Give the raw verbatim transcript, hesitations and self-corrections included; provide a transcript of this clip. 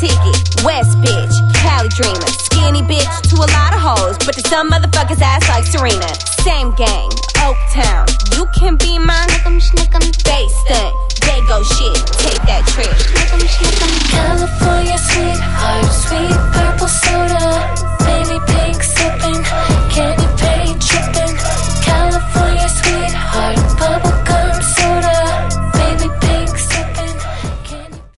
ticket, West bitch, Cali dreamer, skinny bitch to a lot of hoes, but to some motherfuckers ass like Serena. Same gang, Oaktown, you can be mine.